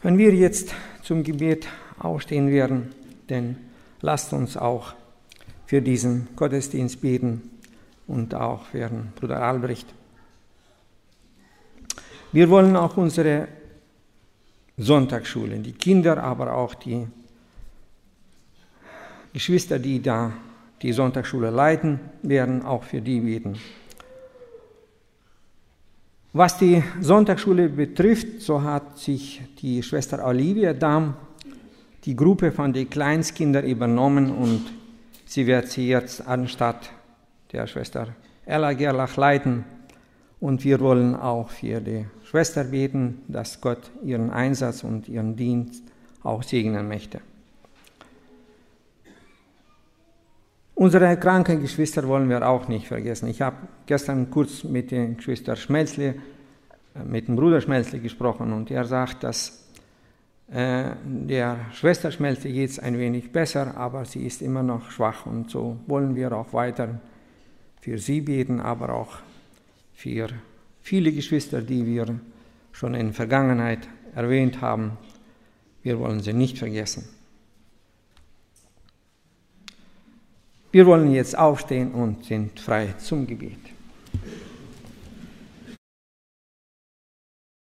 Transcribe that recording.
Wenn wir jetzt zum Gebet aufstehen werden, dann lasst uns auch für diesen Gottesdienst beten und auch für Bruder Albrecht. Wir wollen auch unsere Sonntagsschule, die Kinder, aber auch die Geschwister, die da die Sonntagsschule leiten werden, auch für die beten. Was die Sonntagsschule betrifft, so hat sich die Schwester Olivia Dahm die Gruppe von den Kleinstkindern übernommen und sie wird sie jetzt anstatt der Schwester Ella Gerlach leiten. Und wir wollen auch für die Schwester beten, dass Gott ihren Einsatz und ihren Dienst auch segnen möchte. Unsere kranken Geschwister wollen wir auch nicht vergessen. Ich habe gestern kurz mit dem Geschwister Schmelzle, mit dem Bruder Schmelzle gesprochen und er sagt, dass der Schwester Schmelzle geht es ein wenig besser, aber sie ist immer noch schwach und so wollen wir auch weiter für sie beten, aber auch für viele Geschwister, die wir schon in der Vergangenheit erwähnt haben. Wir wollen sie nicht vergessen. Wir wollen jetzt aufstehen und sind frei zum Gebet.